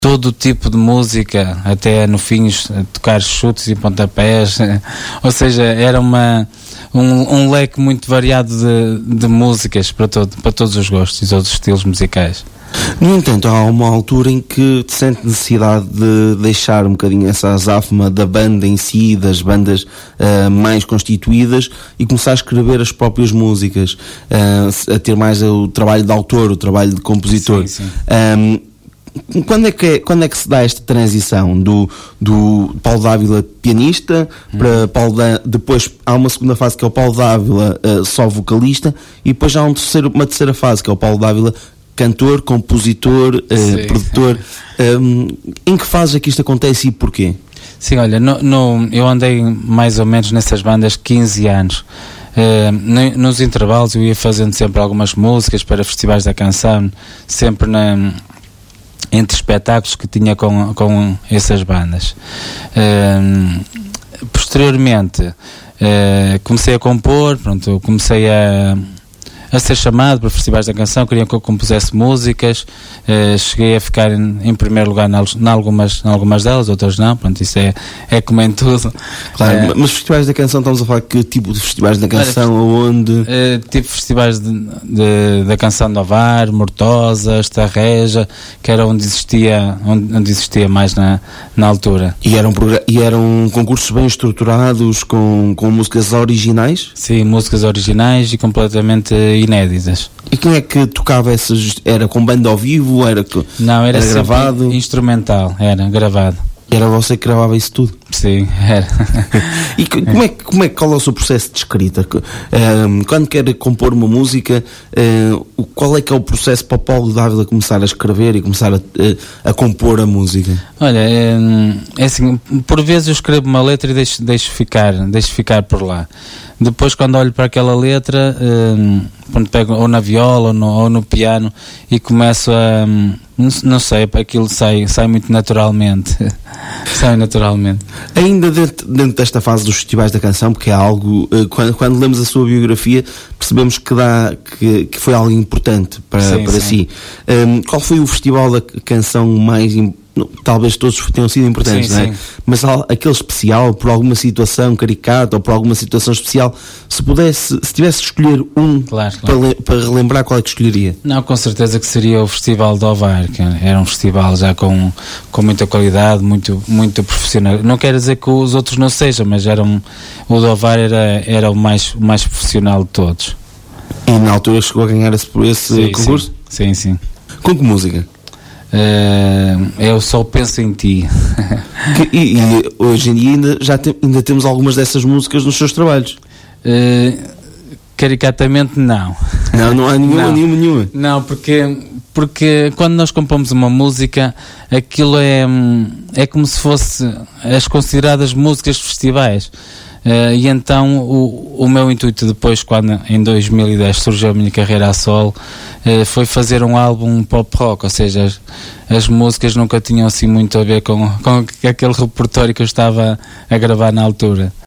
todo o tipo de música, até no fim tocar chutes e pontapés, ou seja, era um leque muito variado de músicas para todos os gostos e todos os estilos musicais. No entanto, há uma altura em que te sente necessidade de deixar um bocadinho essa azáfama da banda em si, das bandas mais constituídas, e começar a escrever as próprias músicas, a ter mais o trabalho de autor, o trabalho de compositor. Sim. Quando é que se dá esta transição do Paulo Dávila pianista para depois há uma segunda fase que é o Paulo Dávila só vocalista, e depois há uma terceira fase que é o Paulo Dávila cantor, compositor, produtor. Em que fase é que isto acontece e porquê? Sim, olha, eu andei mais ou menos nessas bandas 15 anos. Nos intervalos eu ia fazendo sempre algumas músicas para festivais da canção, sempre entre espetáculos que tinha com essas bandas. Posteriormente comecei a compor, comecei a ser chamado para festivais da canção, queriam que eu compusesse músicas, cheguei a ficar em primeiro lugar em algumas delas, outras não, isso é como em tudo. Claro, mas festivais da canção, estamos a falar que tipo de festivais da canção, aonde? Tipo festivais da canção de Ovar, Mortosa, Estarreja, que era onde existia mais na altura. E eram concursos bem estruturados, com músicas originais? Sim, músicas originais e completamente inéditas. E quem é que tocava essas? Era com banda ao vivo? Não, era gravado? Instrumental, era gravado. Era você que gravava isso tudo? Sim, era. E qual é o seu processo de escrita? Quando quer compor uma música, qual é que é o processo para o Paulo Dávila começar a escrever e começar a compor a música? Olha, é assim, por vezes eu escrevo uma letra e deixo ficar por lá. Depois, quando olho para aquela letra, pego ou na viola ou no piano e começo a... Não sei, aquilo sai muito naturalmente. Sai naturalmente. Ainda dentro desta fase dos festivais da canção, porque é algo... Quando lemos a sua biografia, percebemos que foi algo importante para si. Qual foi o festival da canção mais importante? Talvez todos tenham sido importantes, não é? Sim. Mas aquele especial, por alguma situação caricata ou por alguma situação especial, se tivesse de escolher claro. Para relembrar, qual é que escolheria? Não, com certeza que seria o Festival de Ovar, que era um festival já com muita qualidade, muito, muito profissional. Não quero dizer que os outros não sejam, mas o de Ovar era o mais profissional de todos. E na altura chegou a ganhar esse concurso? Sim. Com que música? Eu só penso em ti. E hoje em dia ainda temos algumas dessas músicas nos seus trabalhos? Caricatamente não. Não há nenhuma. Não, porque quando nós compomos uma música, aquilo é como se fosse as consideradas músicas de festivais. E então o meu intuito depois, quando em 2010 surgiu a minha carreira a solo, foi fazer um álbum pop rock, ou seja, as músicas nunca tinham assim muito a ver com aquele repertório que eu estava a gravar na altura.